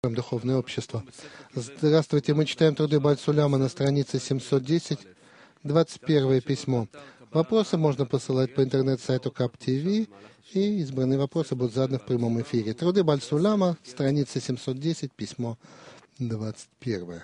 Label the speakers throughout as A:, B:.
A: Духовное общество. Здравствуйте, мы читаем труды Бааль Суляма на странице 710, 21 письмо. Вопросы можно посылать по интернет-сайту КАП-ТВ, и избранные вопросы будут заданы в прямом эфире. Труды Бааль Суляма, страница 710, письмо 21.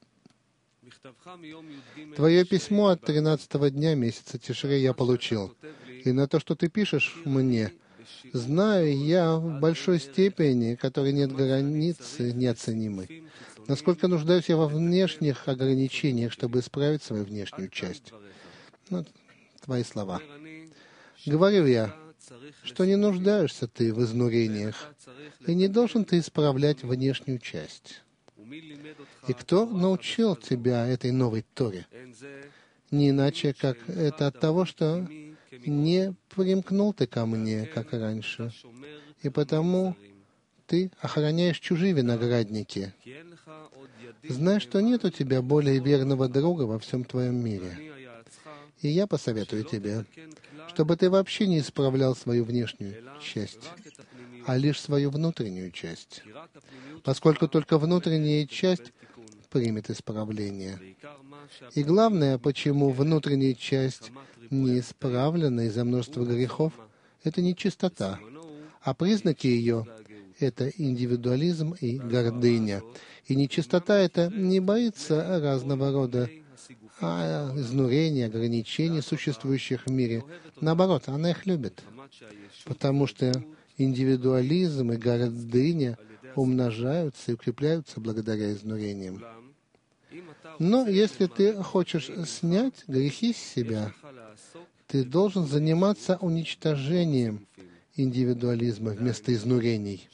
A: Твое письмо от 13-го дня месяца Тишрей я получил, и на то, что ты пишешь мне, знаю я в большой степени, которой нет границы, неоценимой. Насколько нуждаюсь я во внешних ограничениях, чтобы исправить свою внешнюю часть. Твои слова. Говорю я, что не нуждаешься ты в изнурениях, и не должен ты исправлять внешнюю часть. И кто научил тебя этой новой Торе? Не иначе, как это от того, что не примкнул ты ко мне, как раньше, и потому ты охраняешь чужие виноградники. Знай, что нет у тебя более верного друга во всем твоем мире. И я посоветую тебе, чтобы ты вообще не исправлял свою внешнюю часть, а лишь свою внутреннюю часть, поскольку только внутренняя часть примет исправление. И главное, почему внутренняя часть не исправлена из-за множества грехов, это не чистота, а признаки ее — это индивидуализм и гордыня. И нечистота — это не боится разного рода изнурений, ограничений, существующих в мире. Наоборот, она их любит, потому что индивидуализм и гордыня умножаются и укрепляются благодаря изнурениям. Но если ты хочешь снять грехи с себя, ты должен заниматься уничтожением индивидуализма вместо изнурений.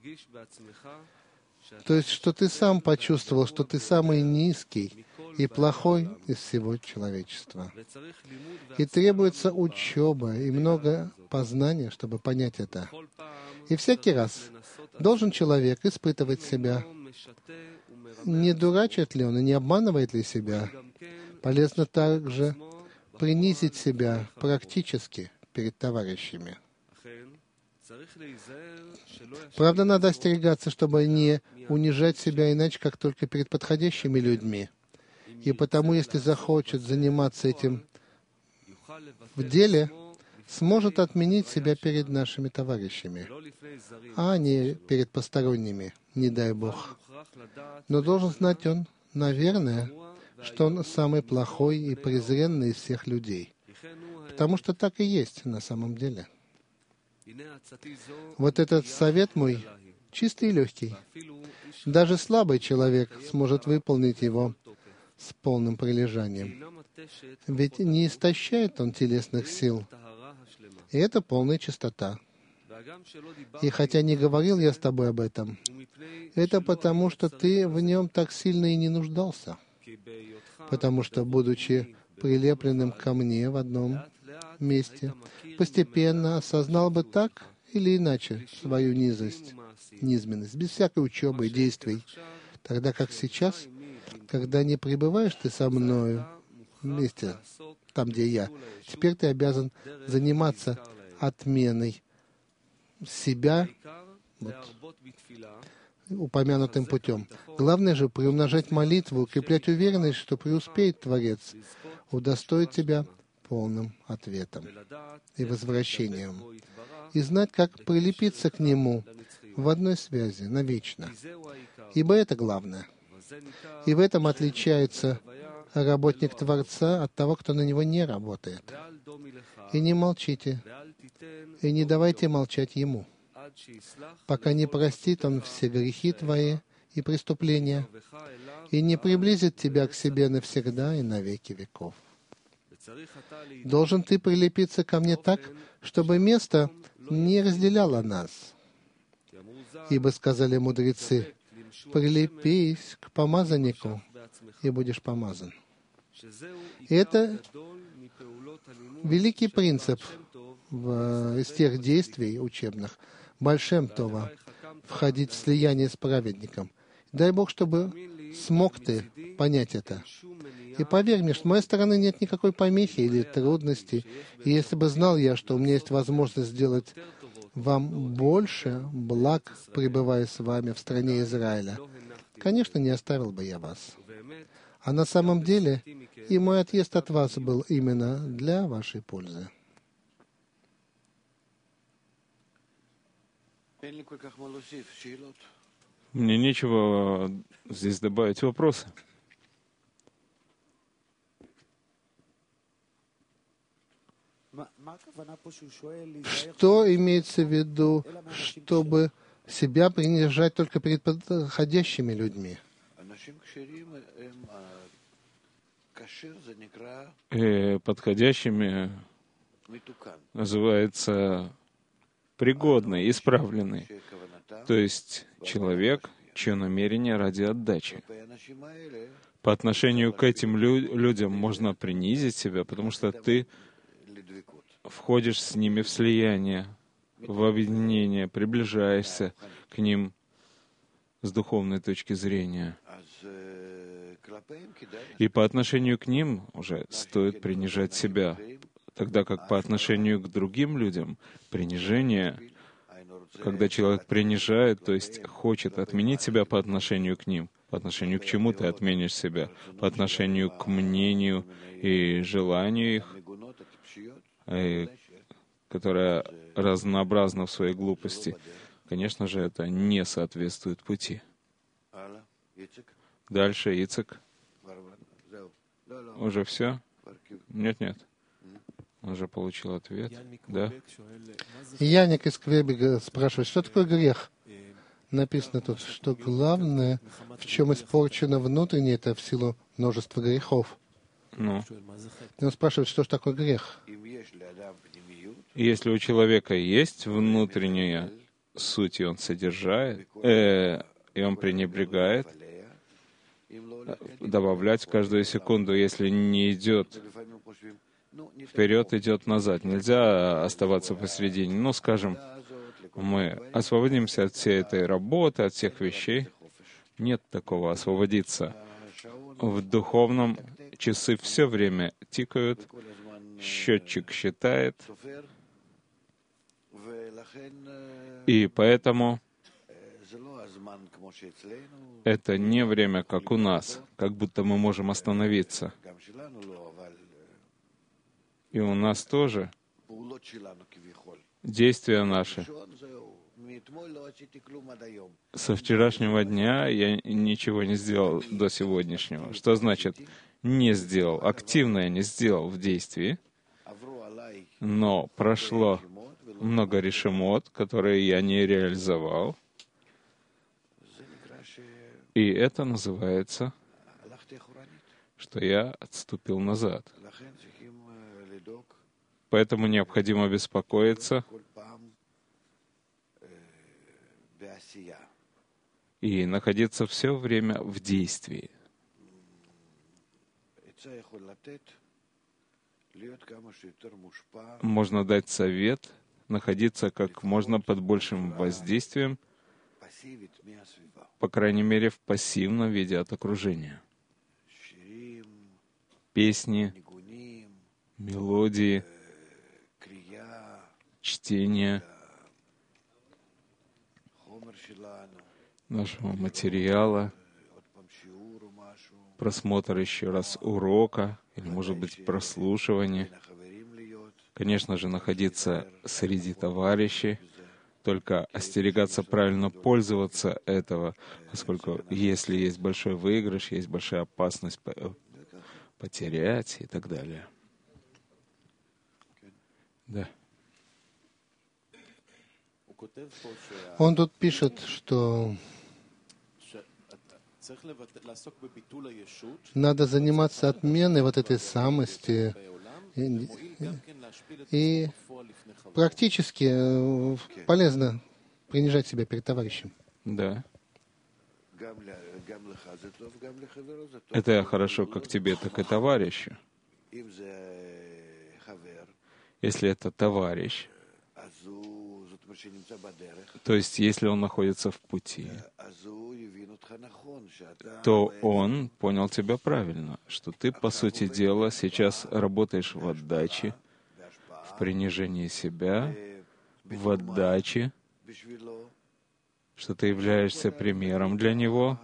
A: То есть, что ты сам почувствовал, что ты самый низкий и плохой из всего человечества. И требуется учеба и много познания, чтобы понять это. И всякий раз должен человек испытывать себя, не дурачит ли он и не обманывает ли себя. Полезно также принизить себя практически перед товарищами. Правда, надо остерегаться, чтобы не унижать себя иначе, как только перед подходящими людьми. И потому, если захочет заниматься этим в деле, сможет отменить себя перед нашими товарищами, а не перед посторонними, не дай Бог. Но должен знать он, наверное, что он самый плохой и презренный из всех людей, потому что так и есть на самом деле. Вот этот совет мой чистый и легкий. Даже слабый человек сможет выполнить его с полным прилежанием. Ведь не истощает он телесных сил. И это полная чистота. И хотя не говорил я с тобой об этом, это потому, что ты в нем так сильно и не нуждался. Потому что, будучи прилепленным ко мне в одном месте, постепенно осознал бы так или иначе свою низменность, без всякой учебы и действий. Тогда как сейчас, когда не пребываешь ты со мною вместе, там, где я, теперь ты обязан заниматься отменой себя упомянутым путем. Главное же приумножать молитву, укреплять уверенность, что преуспеет Творец, удостоит тебя полным ответом и возвращением, и знать, как прилепиться к Нему в одной связи навечно. Ибо это главное. И в этом отличается работник Творца от того, кто на Него не работает. И не молчите, и не давайте молчать Ему, пока не простит Он все грехи твои и преступления, и не приблизит тебя к себе навсегда и на веки веков. Должен ты прилепиться ко мне так, чтобы место не разделяло нас. Ибо сказали мудрецы, прилепись к помазаннику, и будешь помазан. И это великий принцип из тех действий учебных, Бааль Шем Това, входить в слияние с праведником. Дай Бог, чтобы смог ты понять это. И поверь мне, что с моей стороны нет никакой помехи или трудности. И если бы знал я, что у меня есть возможность сделать вам больше благ, пребывая с вами в стране Израиля. Конечно, не оставил бы я вас. А на самом деле и мой отъезд от вас был именно для вашей пользы.
B: Мне нечего здесь добавить вопросы.
A: Что имеется в виду, чтобы себя принижать только перед подходящими людьми?
B: Подходящими называется пригодный, исправленный. То есть человек, чье намерение ради отдачи. По отношению к этим людям можно принизить себя, потому что ты входишь с ними в слияние, в объединение, приближаешься к ним с духовной точки зрения. И по отношению к ним уже стоит принижать себя, тогда как по отношению к другим людям принижение, когда человек принижает, то есть хочет отменить себя по отношению к ним, по отношению к чему ты отменишь себя, по отношению к мнению и желанию их, которое разнообразно в своей глупости. Конечно же, это не соответствует пути. Дальше, Ицек. Уже все? Нет. Он уже получил ответ. Да?
A: Яник из Квебега спрашивает, что такое грех? Написано тут, что главное, в чем испорчено внутреннее, это в силу множества грехов.
B: Ну,
A: И он спрашивает, что же такое грех?
B: если у человека есть внутренняя суть, и он содержает, и он пренебрегает, добавлять каждую секунду, если не идет вперед, идет назад. Нельзя оставаться посередине. Ну, скажем, мы освободимся от всей этой работы, от всех вещей. Нет такого освободиться. В духовном часы все время тикают, счетчик считает, и поэтому это не время, как у нас, как будто мы можем остановиться. И у нас тоже действия наши. Со вчерашнего дня я ничего не сделал до сегодняшнего. Что значит не сделал? Активно я не сделал в действии, но прошло много решемот, которые я не реализовал. И это называется, что я отступил назад. Поэтому необходимо беспокоиться и находиться все время в действии. Можно дать совет находиться как можно под большим воздействием, по крайней мере, в пассивном виде от окружения. Песни, мелодии, чтение нашего материала, просмотр еще раз урока, или, может быть, прослушивание. Конечно же, находиться среди товарищей, только остерегаться правильно пользоваться этого, поскольку если есть большой выигрыш, есть большая опасность потерять и так далее. Да.
A: Он тут пишет, что надо заниматься отменой вот этой самости и практически полезно принижать себя перед товарищем.
B: Да. Это хорошо как тебе, так и товарищу. Если это товарищ, то есть если он находится в пути, то он понял тебя правильно, что ты, по сути дела, сейчас работаешь в отдаче, в принижении себя, в отдаче, что ты являешься примером для него.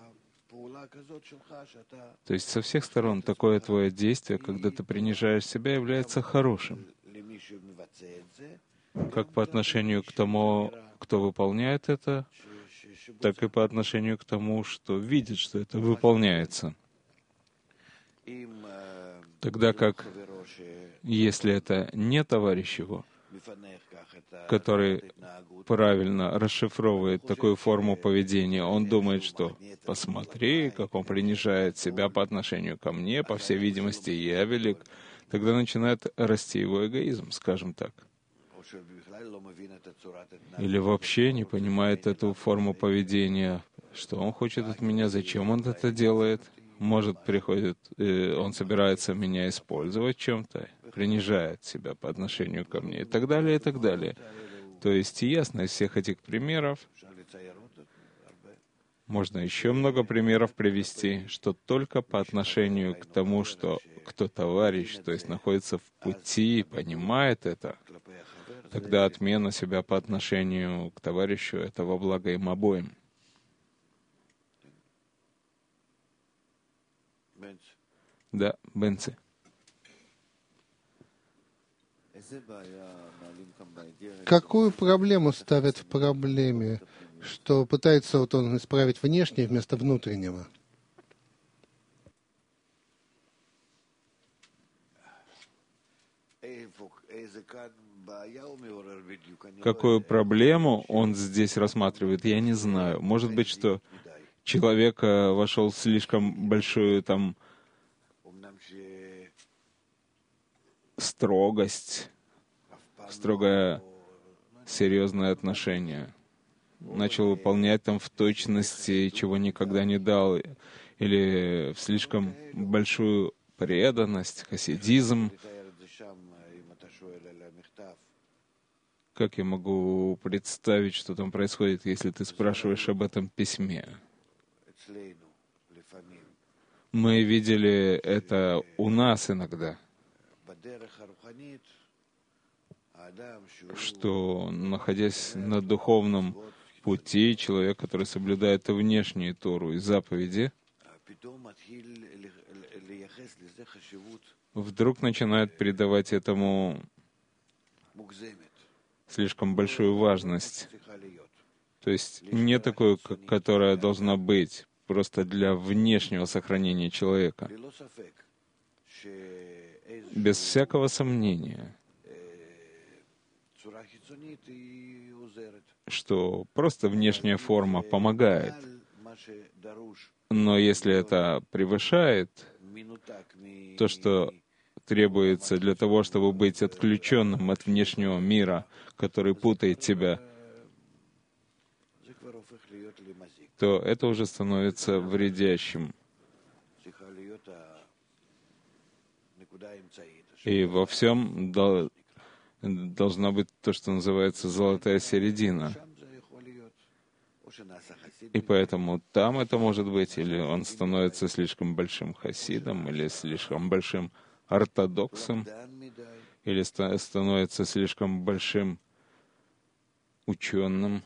B: То есть со всех сторон такое твое действие, когда ты принижаешь себя, является хорошим. Как по отношению к тому, кто выполняет это, так и по отношению к тому, что видит, что это выполняется. Тогда как, если это не товарищ его, который правильно расшифровывает такую форму поведения, он думает, что «посмотри, как он принижает себя по отношению ко мне, по всей видимости, я велик», тогда начинает расти его эгоизм, скажем так. Или вообще не понимает эту форму поведения, что он хочет от меня, зачем он это делает. Может, приходит, он собирается меня использовать в чем-то, принижает себя по отношению ко мне, и так далее, и так далее. То есть ясно из всех этих примеров, можно еще много примеров привести, что только по отношению к тому, что кто товарищ, то есть находится в пути, понимает это, тогда отмена себя по отношению к товарищу — это во благо им обоим. Да, Бенци.
A: Какую проблему ставят в проблеме, что пытается вот он исправить внешнее вместо внутреннего?
B: Какую проблему он здесь рассматривает, я не знаю. Может быть, что человек вошел в слишком большую там строгость, строгое серьезное отношение. Начал выполнять там в точности, чего никогда не дал, или в слишком большую преданность, хасидизм. Как я могу представить, что там происходит, если ты спрашиваешь об этом письме? Мы видели это у нас иногда, что, находясь на духовном пути, человек, который соблюдает и внешнюю Тору, и заповеди, вдруг начинает придавать этому слишком большую важность. То есть не такую, которая должна быть, просто для внешнего сохранения человека. Без всякого сомнения, что просто внешняя форма помогает. Но если это превышает то, что требуется для того, чтобы быть отключенным от внешнего мира, который путает тебя, то это уже становится вредящим. И во всем должна быть то, что называется золотая середина. И поэтому там это может быть, или он становится слишком большим хасидом, или слишком большим ортодоксом, или становится слишком большим ученым,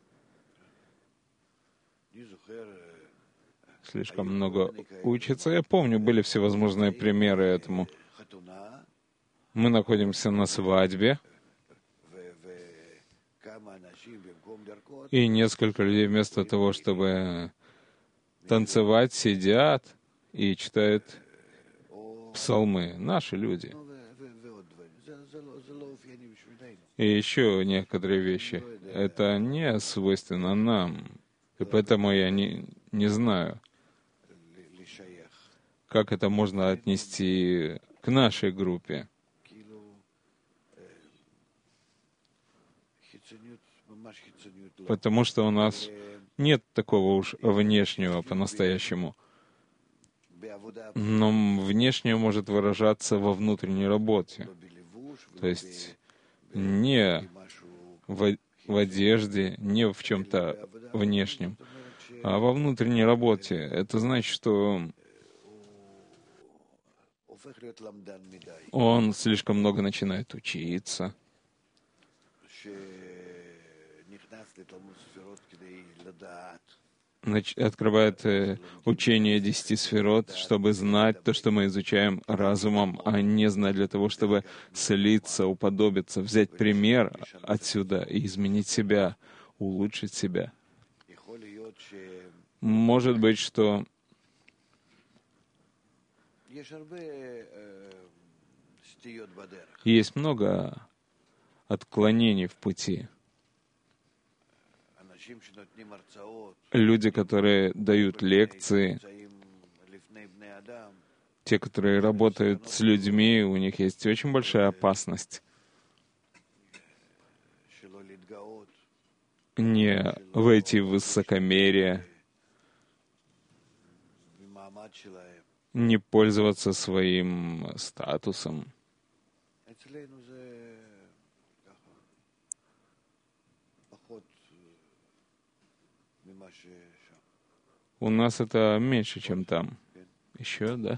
B: слишком много учится. Я помню, были всевозможные примеры этому. Мы находимся на свадьбе, и несколько людей вместо того, чтобы танцевать, сидят и читают псалмы. Наши люди. И еще некоторые вещи. Это не свойственно нам. И поэтому я не знаю, как это можно отнести к нашей группе. Потому что у нас нет такого уж внешнего по-настоящему. Но внешнее может выражаться во внутренней работе. То есть не в одежде, не в чем-то внешнем, а во внутренней работе. Это значит, что он слишком много начинает учиться, открывает учение 10 сферот, чтобы знать то, что мы изучаем разумом, а не знать для того, чтобы слиться, уподобиться, взять пример отсюда и изменить себя, улучшить себя. Может быть, что есть много отклонений в пути. Люди, которые дают лекции, те, которые работают с людьми, у них есть очень большая опасность не войти в высокомерие, не пользоваться своим статусом. У нас это меньше, чем там. Еще, да?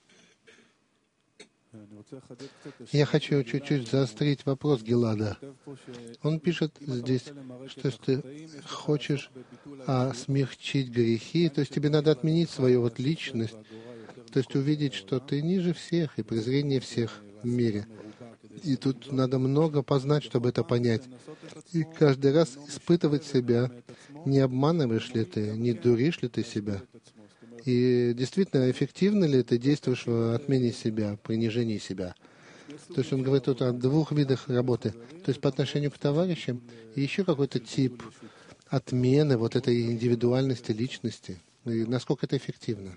A: Я хочу чуть-чуть заострить вопрос Гилада. Он пишет здесь, что если ты хочешь смягчить грехи, то есть тебе надо отменить свою личность, то есть увидеть, что ты ниже всех и презрение всех в мире. И тут надо много познать, чтобы это понять. И каждый раз испытывать себя, не обманываешь ли ты, не дуришь ли ты себя. И действительно, эффективно ли ты действуешь в отмене себя, принижении себя. То есть он говорит тут о двух видах работы. То есть по отношению к товарищам и еще какой-то тип отмены этой индивидуальности личности. И насколько это эффективно.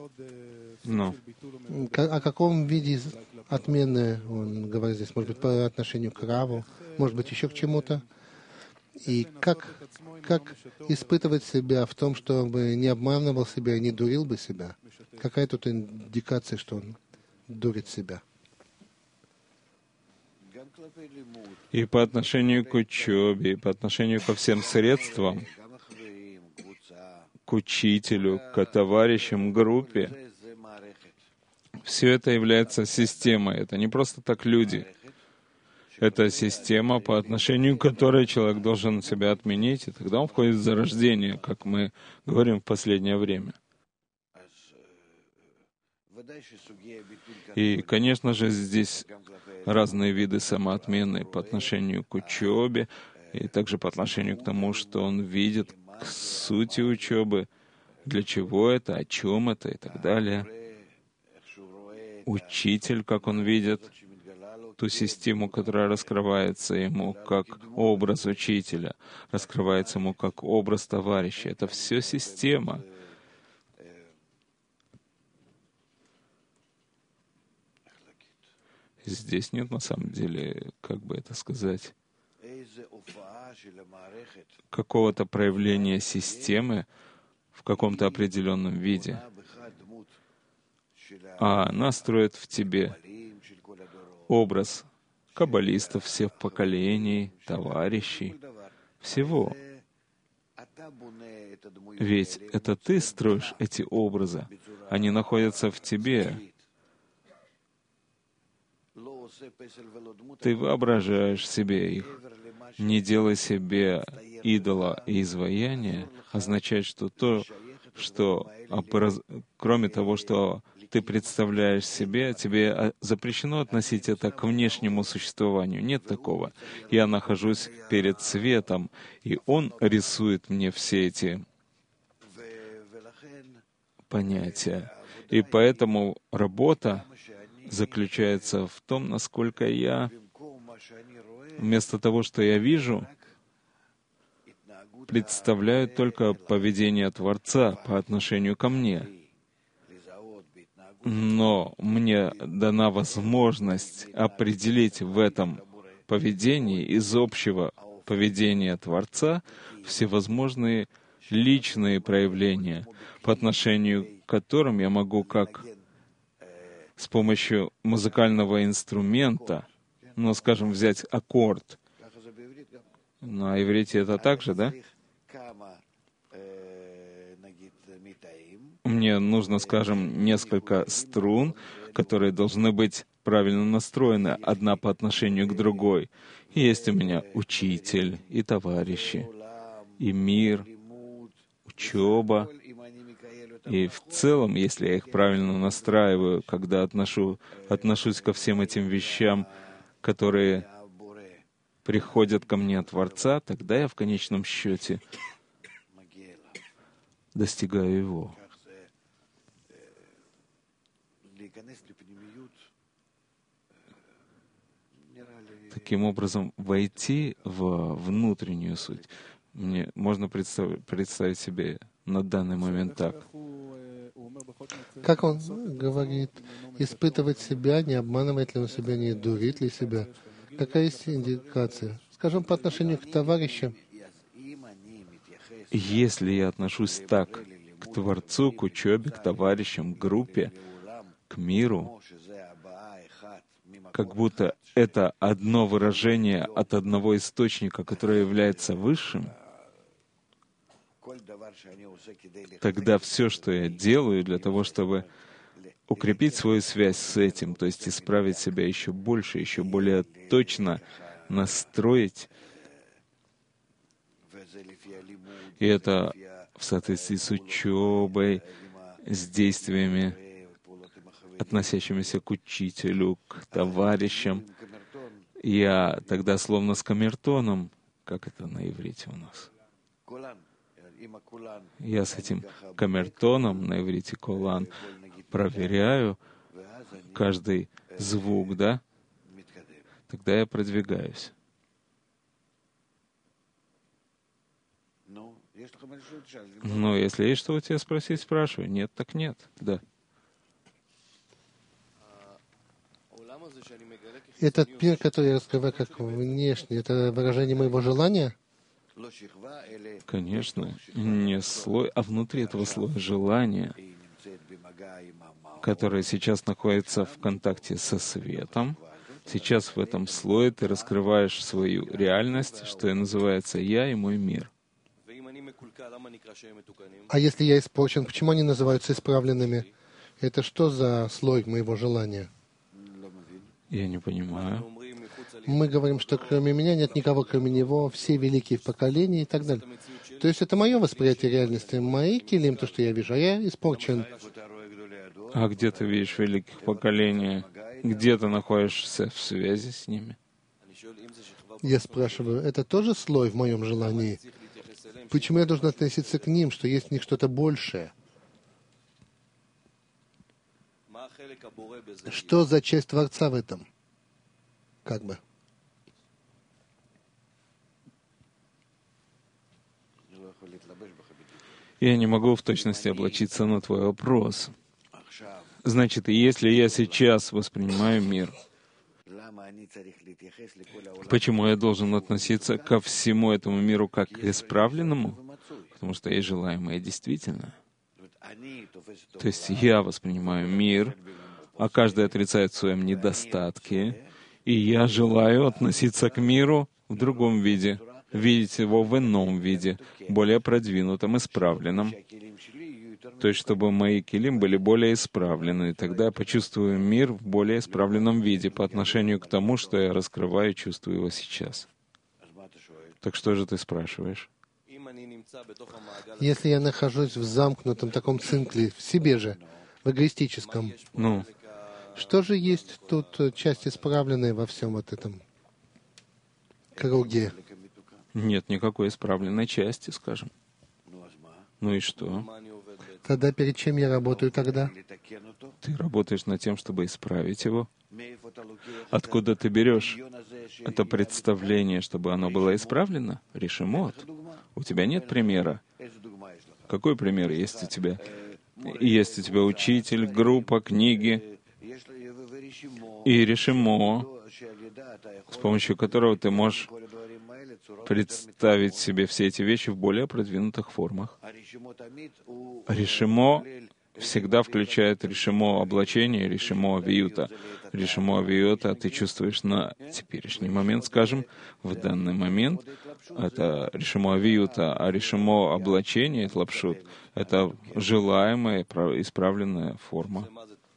A: О каком виде отмены он говорит здесь? Может быть, по отношению к Раву, может быть, еще к чему-то? И как испытывать себя в том, чтобы не обманывал себя и не дурил бы себя? Какая тут индикация, что он дурит себя?
B: И по отношению к учебе, и по отношению ко всем средствам, к учителю, к товарищам, группе, все это является системой. Это не просто так люди. Это система, по отношению к которой человек должен себя отменить, и тогда он входит в зарождение, как мы говорим в последнее время. И, конечно же, здесь разные виды самоотмены по отношению к учебе, и также по отношению к тому, что он видит к сути учебы, для чего это, о чем это и так далее. Учитель, как он видит ту систему, которая раскрывается ему как образ учителя, раскрывается ему как образ товарища. Это все система. Здесь нет, на самом деле, как бы это сказать, какого-то проявления системы в каком-то определенном виде, а она строит в тебе образ каббалистов всех поколений, товарищей, всего. Ведь это ты строишь эти образы, они находятся в тебе. Ты воображаешь себе их. Не делай себе идола и изваяния, означает, что кроме того, что ты представляешь себе, тебе запрещено относить это к внешнему существованию. Нет такого. Я нахожусь перед светом, и он рисует мне все эти понятия. И поэтому работа заключается в том, насколько я, вместо того, что я вижу, представляю только поведение Творца по отношению ко мне. Но мне дана возможность определить в этом поведении из общего поведения Творца всевозможные личные проявления, по отношению к которым я могу как с помощью музыкального инструмента, скажем, взять аккорд. На иврите это так же, да? Мне нужно, скажем, несколько струн, которые должны быть правильно настроены одна по отношению к другой. И есть у меня учитель и товарищи. и мир, учеба. И в целом, если я их правильно настраиваю, когда отношусь ко всем этим вещам, которые приходят ко мне от Творца, тогда я в конечном счете достигаю Его. Таким образом, войти в внутреннюю суть, мне можно представить себе на данный момент так.
A: Как он говорит, испытывать себя, не обманывает ли он себя, не дурит ли себя? Какая есть индикация? Скажем, по отношению к товарищам.
B: Если я отношусь так к Творцу, к учебе, к товарищам, к группе, к миру, как будто это одно выражение от одного источника, которое является высшим, тогда все, что я делаю для того, чтобы укрепить свою связь с этим, то есть исправить себя еще больше, еще более точно настроить, и это в соответствии с учебой, с действиями, относящимися к учителю, к товарищам. Я тогда словно с камертоном, как это на иврите у нас. Я с этим камертоном, на иврите колан, проверяю каждый звук, да? Тогда я продвигаюсь. Но если есть что у тебя спросить, спрашивай. Нет, так нет. Да.
A: Этот мир, который я раскрываю как внешний, это выражение моего желания?
B: Конечно, не слой, а внутри этого слоя желания, которое сейчас находится в контакте со светом. Сейчас в этом слое ты раскрываешь свою реальность, что и называется «Я и мой мир».
A: А если я испорчен, почему они называются исправленными? Это что за слой моего желания?
B: Я не понимаю.
A: Мы говорим, что кроме меня нет никого, кроме него, все великие в поколении и так далее. То есть это мое восприятие реальности, мои килим, то, что я вижу, а я испорчен.
B: А где ты видишь великих поколений? Где ты находишься в связи с ними?
A: Я спрашиваю, это тоже слой в моем желании? Почему я должен относиться к ним, что есть в них что-то большее? Что за часть Творца в этом? Как бы.
B: Я не могу в точности облачиться на твой вопрос. Значит, если я сейчас воспринимаю мир, почему я должен относиться ко всему этому миру как к исправленному? Потому что есть желаемое действительно. То есть я воспринимаю мир, а каждый отрицает в своем недостатке, и я желаю относиться к миру в другом виде, видеть его в ином виде, более продвинутом, исправленном. То есть, чтобы мои килим были более исправлены, и тогда я почувствую мир в более исправленном виде по отношению к тому, что я раскрываю и чувствую его сейчас. Так что же ты спрашиваешь?
A: Если я нахожусь в замкнутом таком цикле, в себе же, в эгоистическом, что же есть тут часть исправленная во всем вот этом круге?
B: Нет никакой исправленной части, скажем. Ну и что?
A: Тогда перед чем я работаю тогда?
B: Ты работаешь над тем, чтобы исправить его. Откуда ты берешь это представление, чтобы оно было исправлено? Решимот. У тебя нет примера. Какой пример есть у тебя? Есть у тебя учитель, группа, книги и решимо, с помощью которого ты можешь представить себе все эти вещи в более продвинутых формах. Решимо всегда включает решимо облачение, решимо авиюта. Решимо авиюта ты чувствуешь на теперешний момент, скажем, в данный момент. Это решимо авиюта, а решимо облачение, это лапшут, это желаемая, исправленная форма.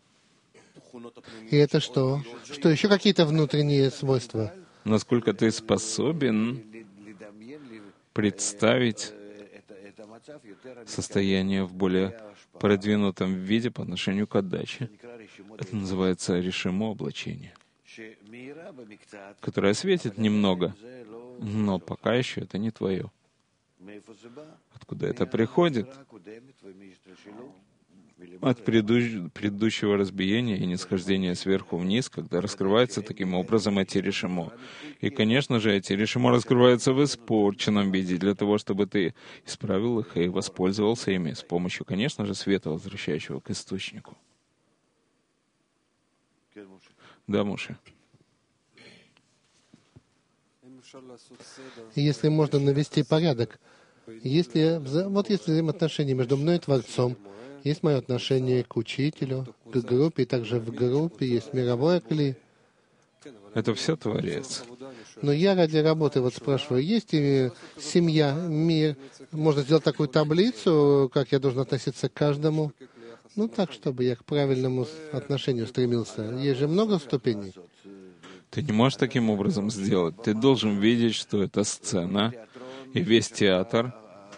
A: И это что? Что, еще какие-то внутренние свойства?
B: Насколько ты способен представить состояние в более продвинутом виде по отношению к отдаче. Это называется решимо облачение, которое светит немного, но пока еще это не твое. Откуда это приходит? От предыдущего разбиения и нисхождения сверху вниз, когда раскрывается таким образом эти решимо. И, конечно же, эти решимо раскрываются в испорченном виде, для того, чтобы ты исправил их и воспользовался ими с помощью, конечно же, света, возвращающего к источнику. Да, Моше?
A: Если можно навести порядок, если взаимоотношения между мной и Творцом, есть мое отношение к учителю, к группе, и также в группе есть мировое кли.
B: Это все Творец.
A: Но я ради работы спрашиваю, есть ли семья, мир, можно сделать такую таблицу, как я должен относиться к каждому? Так, чтобы я к правильному отношению стремился. Есть же много ступеней.
B: Ты не можешь таким образом сделать. Ты должен видеть, что это сцена, и весь театр.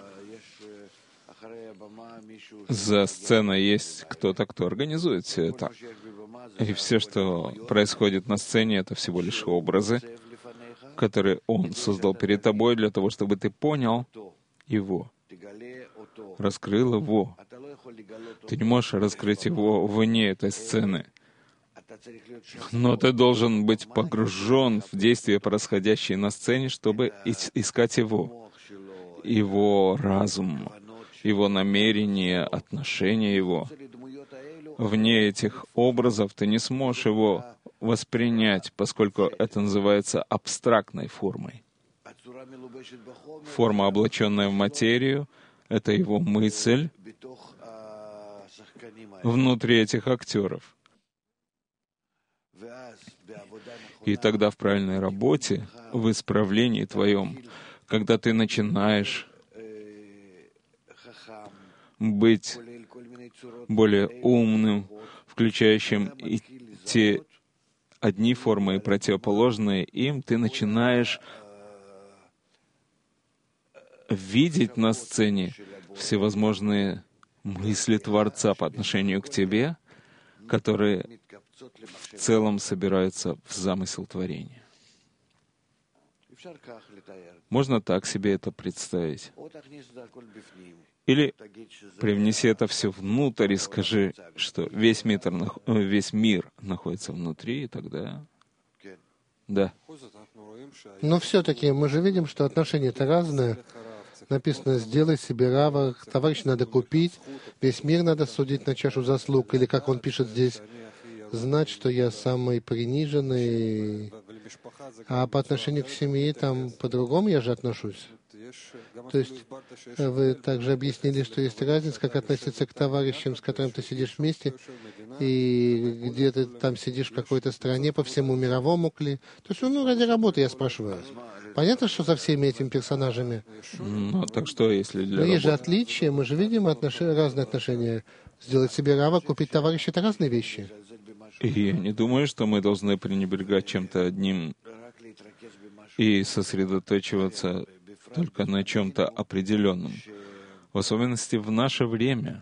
B: За сценой есть кто-то, кто организует все это. И все, что происходит на сцене, это всего лишь образы, которые Он создал перед тобой для того, чтобы ты понял Его, раскрыл Его. Ты не можешь раскрыть Его вне этой сцены. Но ты должен быть погружен в действия, происходящие на сцене, чтобы искать Его, Его разум, Его намерение, отношение Его. Вне этих образов ты не сможешь Его воспринять, поскольку это называется абстрактной формой. Форма, облаченная в материю, — это Его мысль внутри этих актеров. И тогда в правильной работе, в исправлении твоем, когда ты начинаешь быть более умным, включающим и те одни формы и противоположные им, ты начинаешь видеть на сцене всевозможные мысли Творца по отношению к тебе, которые в целом собираются в замысел творения. Можно так себе это представить. Или привнеси это все внутрь и скажи, что весь мир находится внутри, и тогда... Да.
A: Но все-таки мы же видим, что отношения-то разные. Написано, сделай себе рава, товарищ надо купить, весь мир надо судить на чашу заслуг, или как он пишет здесь, знать, что я самый приниженный, а по отношению к семье там по-другому я же отношусь. То есть вы также объяснили, что есть разница, как относиться к товарищам, с которыми ты сидишь вместе, и где ты там сидишь в какой-то стране по всему мировому кли. То есть, ради работы я спрашиваю. Понятно, что со всеми этими персонажами?
B: Так что, если для
A: Но есть же
B: работы?
A: отличия, мы же видим разные отношения. Сделать себе рава, купить товарища — это разные вещи.
B: И я не думаю, что мы должны пренебрегать чем-то одним и сосредоточиваться только на чем-то определенном. В особенности в наше время,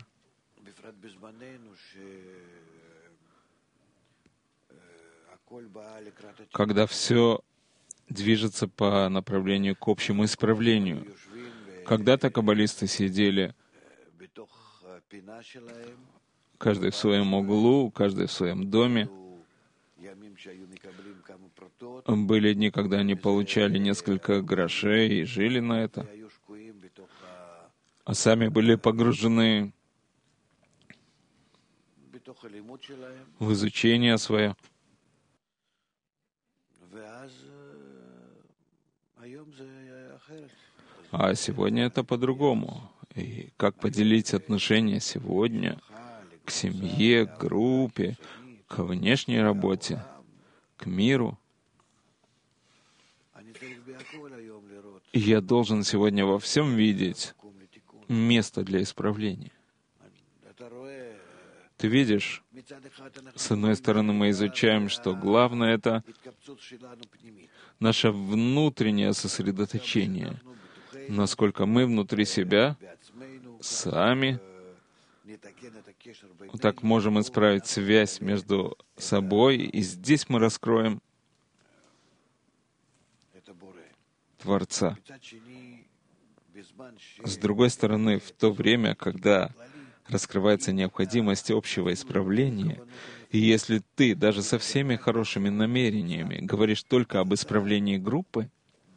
B: когда все движется по направлению к общему исправлению. Когда-то каббалисты сидели каждый в своем углу, каждый в своем доме. Были дни, когда они получали несколько грошей и жили на это, а сами были погружены в изучение свое. А сегодня это по-другому. И как поделить отношения сегодня к семье, к группе, к внешней работе, к миру? И я должен сегодня во всем видеть место для исправления. Ты видишь, с одной стороны, мы изучаем, что главное — это наше внутреннее сосредоточение, насколько мы внутри себя сами так можем исправить связь между собой, и здесь мы раскроем Творца. С другой стороны, в то время, когда раскрывается необходимость общего исправления, и если ты даже со всеми хорошими намерениями говоришь только об исправлении группы,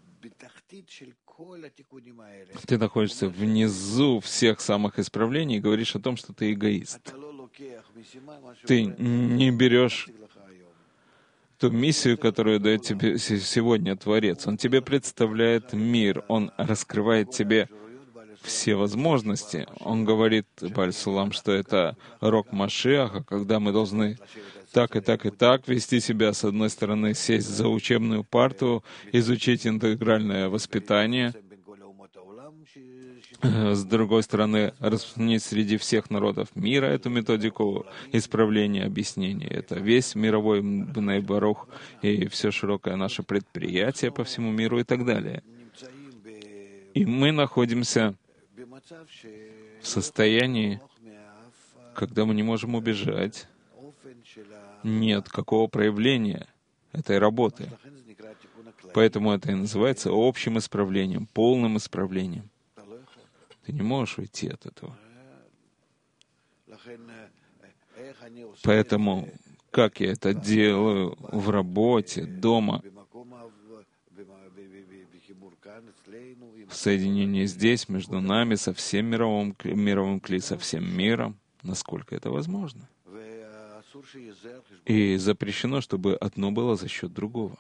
B: ты находишься внизу всех самых исправлений и говоришь о том, что ты эгоист. Ты не берешь ту миссию, которую дает тебе сегодня Творец. Он тебе представляет мир, Он раскрывает тебе все возможности. Он говорит, Баль-Сулам, что это рок Машиаха, когда мы должны так и так и так вести себя. С одной стороны, сесть за учебную парту, изучить интегральное воспитание. С другой стороны, распространить среди всех народов мира эту методику исправления, объяснения. Это весь мировой Бней Барух и все широкое наше предприятие по всему миру и так далее. И мы находимся в состоянии, когда мы не можем убежать ни от какого проявления этой работы. Поэтому это и называется общим исправлением, полным исправлением. Ты не можешь уйти от этого. Поэтому, как я это делаю в работе, дома, в соединении здесь, между нами, со всем мировым кли, со всем миром, насколько это возможно. И запрещено, чтобы одно было за счет другого.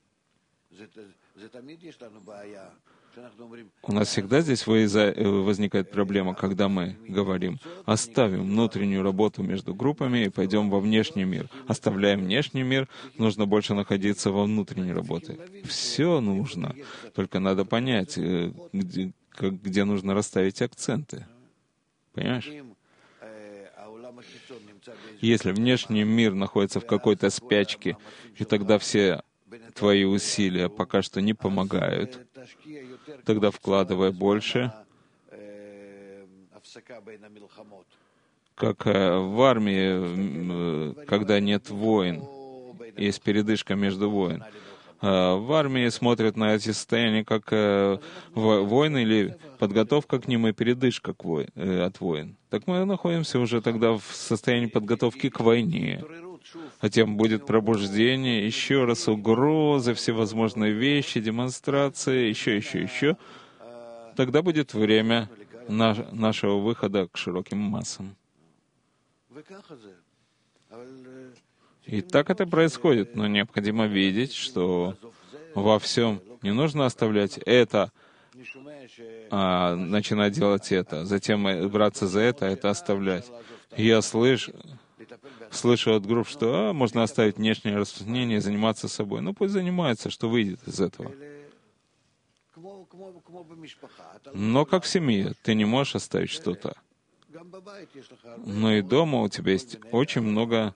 B: У нас всегда здесь возникает проблема, когда мы говорим, оставим внутреннюю работу между группами и пойдем во внешний мир. Оставляем внешний мир, нужно больше находиться во внутренней работе. Все нужно, только надо понять, где нужно расставить акценты. Понимаешь? Если внешний мир находится в какой-то спячке, и тогда все твои усилия пока что не помогают, тогда вкладывай больше, как в армии, когда нет войн, есть передышка между войн. В армии смотрят на эти состояния как войны или подготовка к ним и передышка от войн. Так мы находимся уже тогда в состоянии подготовки к войне. Затем будет пробуждение, еще раз угрозы, всевозможные вещи, демонстрации, еще. Тогда будет время нашего выхода к широким массам. И так это происходит, но необходимо видеть, что во всем не нужно оставлять это, начинать делать это, затем браться за это оставлять. Я слышу от групп, что можно оставить внешнее распространение и заниматься собой. Ну, пусть занимается, что выйдет из этого. Но как в семье, ты не можешь оставить что-то. Но и дома у тебя есть очень много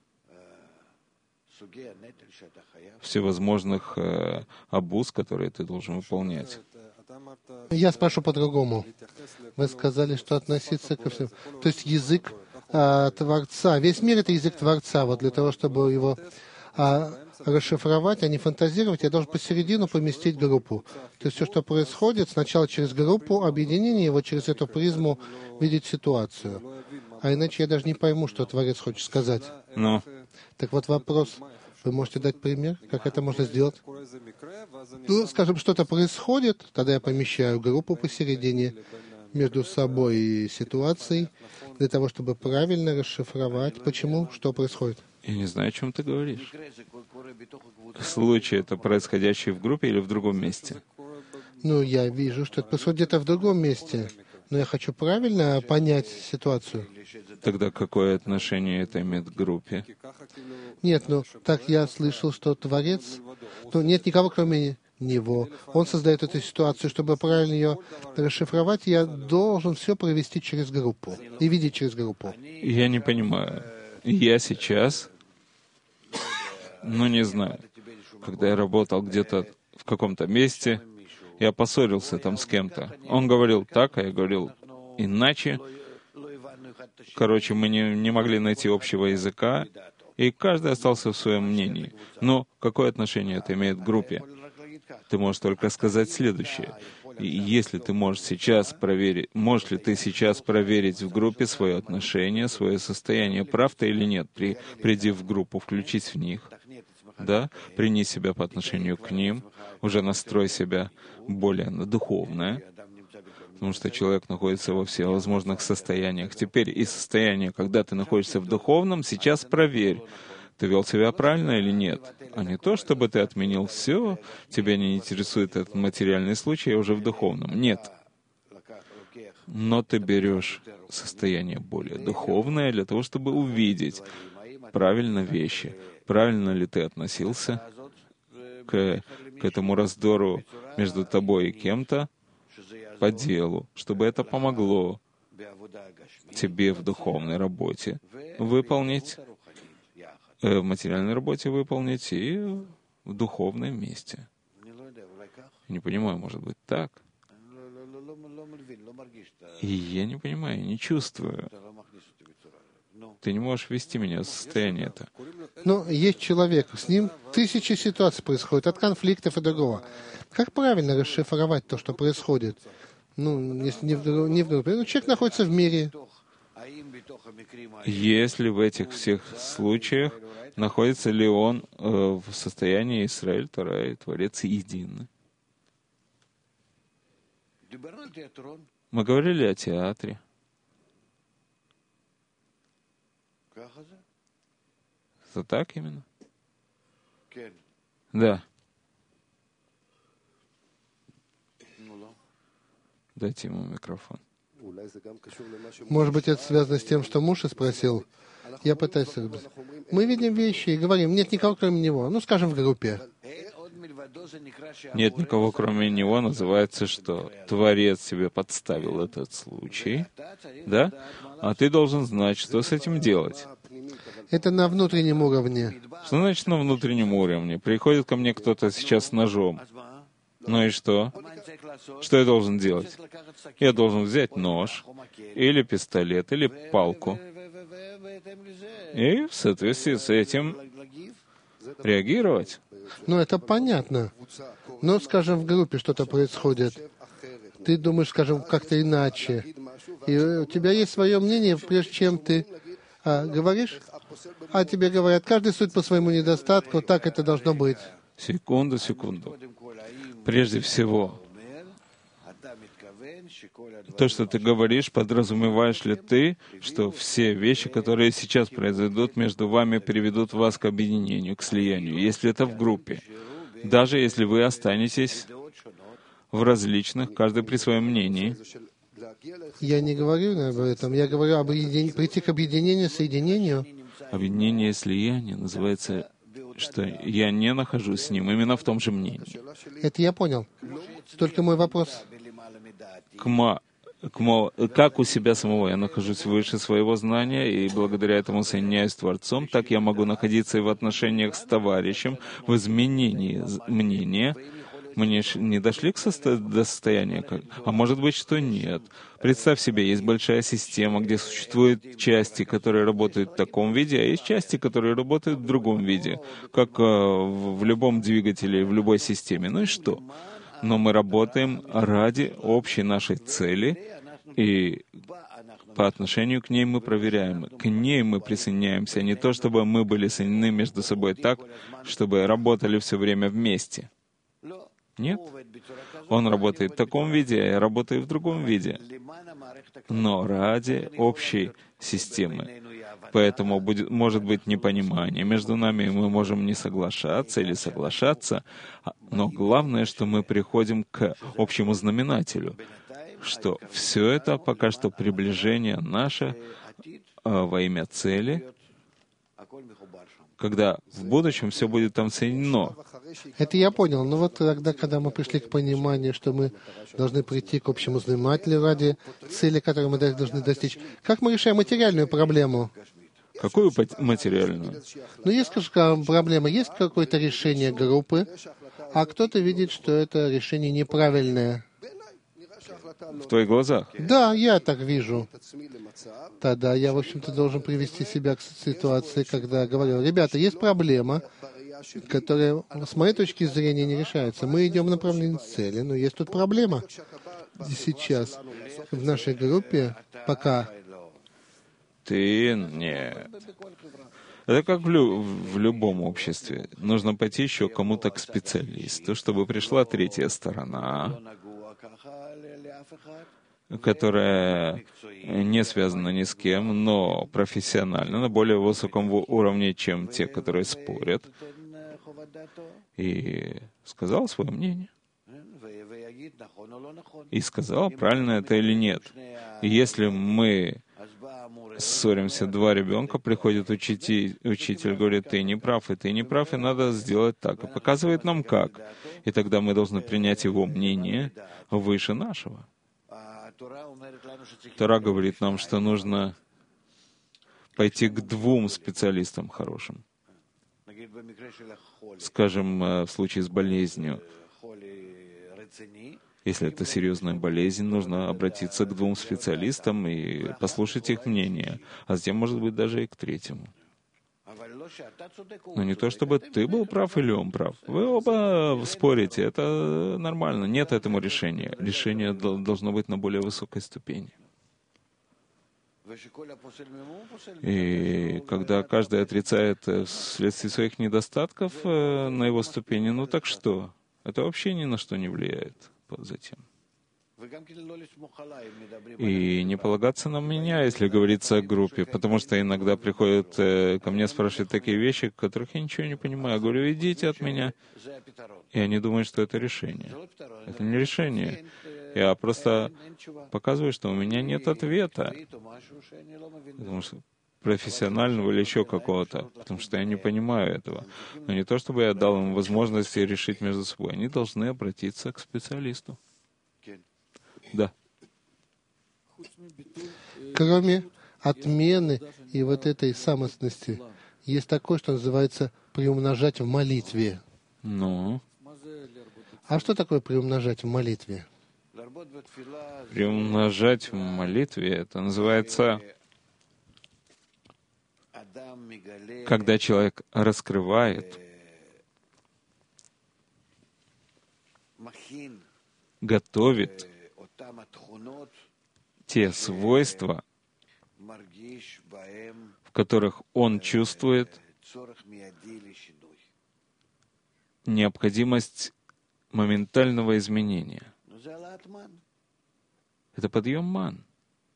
B: всевозможных обуз, которые ты должен выполнять.
A: Я спрошу по-другому. Вы сказали, что относиться ко всему. То есть язык Творца. Весь мир — это язык Творца. Вот для того, чтобы его расшифровать, а не фантазировать, я должен посередину поместить группу. То есть все, что происходит, сначала через группу, объединение его через эту призму видеть ситуацию. А иначе я даже не пойму, что Творец хочет сказать.
B: Ну.
A: Так вот вопрос. Вы можете дать пример, как это можно сделать? Ну, скажем, что-то происходит, тогда я помещаю группу посередине между собой и ситуацией, для того, чтобы правильно расшифровать, почему, что происходит.
B: Я не знаю, о чем ты говоришь. Случай это происходящий в группе или в другом месте?
A: Ну, я вижу, что это происходит где-то в другом месте, но я хочу правильно понять ситуацию.
B: Тогда какое отношение это имеет к группе?
A: Нет, ну, так я слышал, что Творец, ну, нет никого, кроме Него. Он создает эту ситуацию, чтобы правильно ее расшифровать, я должен все провести через группу и видеть через группу.
B: Я не понимаю. Я сейчас, не знаю, когда я работал где-то в каком-то месте, я поссорился там с кем-то. Он говорил так, а я говорил Иначе, мы не могли найти общего языка, и каждый остался в своем мнении. Но какое отношение это имеет к группе? Ты можешь только сказать следующее. И если ты можешь ли ты сейчас проверить в группе свое отношение, свое состояние, прав ты или нет, приди в группу, включись в них, да, прини себя по отношению к ним, уже настрой себя более на духовное, потому что человек находится во всевозможных состояниях. Теперь и состояние, когда ты находишься в духовном, сейчас проверь, ты вел себя правильно или нет. А не то, чтобы ты отменил все, тебя не интересует этот материальный случай, а уже в духовном. Нет. Но ты берешь состояние более духовное для того, чтобы увидеть правильно вещи, правильно ли ты относился к этому раздору между тобой и кем-то по делу, чтобы это помогло тебе в духовной работе выполнить, в материальной работе выполнить и в духовном месте. Не понимаю, может быть, так? И я не понимаю, не чувствую. Ты не можешь ввести меня в состояние это.
A: Но есть человек, с ним тысячи ситуаций происходят, от конфликтов и другого. Как правильно расшифровать то, что происходит? Если не в группе. Человек находится в мире.
B: Если в этих всех случаях находится ли он в состоянии Израиль, Тора и Творец едины? Мы говорили о театре. Это так именно? Да. Дайте ему микрофон.
A: Может быть, это связано с тем, что муж спросил. Я пытаюсь... Мы видим вещи и говорим, нет никого, кроме него. Скажем, в группе.
B: Нет никого, кроме него, называется, что Творец себе подставил этот случай, да? А ты должен знать, что с этим делать.
A: Это на внутреннем уровне.
B: Что значит на внутреннем уровне? Приходит ко мне кто-то сейчас с ножом. Ну и что? Что я должен делать? Я должен взять нож, или пистолет, или палку, и в соответствии с этим реагировать.
A: Это понятно. Но, скажем, в группе что-то происходит. Ты думаешь, скажем, как-то иначе. И у тебя есть свое мнение, прежде чем ты говоришь, а тебе говорят, каждый судит по своему недостатку, так это должно быть.
B: Секунду. Прежде всего, то, что ты говоришь, подразумеваешь ли ты, что все вещи, которые сейчас произойдут между вами, приведут вас к объединению, к слиянию, если это в группе, даже если вы останетесь в различных, каждый при своем мнении?
A: Я не говорю об этом, я говорю об прийти к объединению, соединению.
B: Объединение и слияние называется, что я не нахожусь с ним именно в том же мнении.
A: Это я понял. Только мой вопрос...
B: Как у себя самого я нахожусь выше своего знания, и благодаря этому соединяюсь с Творцом, так я могу находиться и в отношениях с товарищем, в изменении мнения. Мы не дошли до состояния, а может быть, что нет. Представь себе, есть большая система, где существуют части, которые работают в таком виде, а есть части, которые работают в другом виде, как в любом двигателе, в любой системе. Ну и что? Но мы работаем ради общей нашей цели, и по отношению к ней мы проверяем. К ней мы присоединяемся, не то чтобы мы были соединены между собой так, чтобы работали все время вместе. Нет. Он работает в таком виде, а я работаю в другом виде. Но ради общей системы. Поэтому может быть непонимание между нами, и мы можем не соглашаться или соглашаться, но главное, что мы приходим к общему знаменателю, что все это пока что приближение наше во имя цели, когда в будущем все будет там соединено.
A: Это я понял. Но тогда, когда мы пришли к пониманию, что мы должны прийти к общему знаменателю ради цели, которую мы должны достичь, как мы решаем материальную проблему?
B: Какую материальную?
A: Есть, скажем, проблема, есть какое-то решение группы, а кто-то видит, что это решение неправильное.
B: в твоих глазах.
A: Да, я так вижу. Тогда я, в общем-то, должен привести себя к ситуации, когда говорю: ребята, есть проблема, которая, с моей точки зрения, не решается. Мы идем в направлении цели, но есть тут проблема. И сейчас в нашей группе пока...
B: Ты не... Это как в любом обществе. Нужно пойти еще кому-то к специалисту, чтобы пришла третья сторона, которая не связана ни с кем, но профессионально, на более высоком уровне, чем те, которые спорят, и сказал свое мнение. И сказал, правильно это или нет. И если мы ссоримся, два ребенка, приходит учитель, говорит: ты не прав, и надо сделать так. И показывает нам как. И тогда мы должны принять его мнение выше нашего. Тора говорит нам, что нужно пойти к двум специалистам хорошим. Скажем, в случае с болезнью. Если это серьезная болезнь, нужно обратиться к двум специалистам и послушать их мнение, а затем, может быть, даже и к третьему. Но не то, чтобы ты был прав или он прав. Вы оба спорите, это нормально. Нет этому решения. Решение должно быть на более высокой ступени. И когда каждый отрицает вследствие своих недостатков на его ступени, ну так что? Это вообще ни на что не влияет затем. И не полагаться на меня, если говорится о группе, потому что иногда приходят ко мне, спрашивают такие вещи, которых я ничего не понимаю. Я говорю: идите от меня. И они думают, что это решение. Это не решение. Я просто показываю, что у меня нет ответа. Потому что профессионального или еще какого-то, потому что я не понимаю этого. Но не то, чтобы я дал им возможность решить между собой. Они должны обратиться к специалисту. Да.
A: Кроме отмены и вот этой самостности, есть такое, что называется приумножать в молитве.
B: Ну?
A: А что такое приумножать в молитве?
B: Приумножать в молитве, это называется, когда человек раскрывает, готовит те свойства, в которых он чувствует необходимость моментального изменения. Это подъем ман.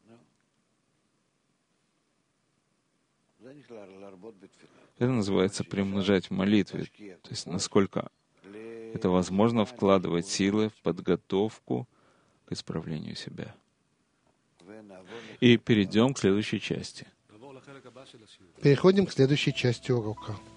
B: Это называется приумножать в молитве. То есть насколько это возможно вкладывать силы в подготовку к исправлению себя. И перейдем к следующей части.
A: Переходим к следующей части урока.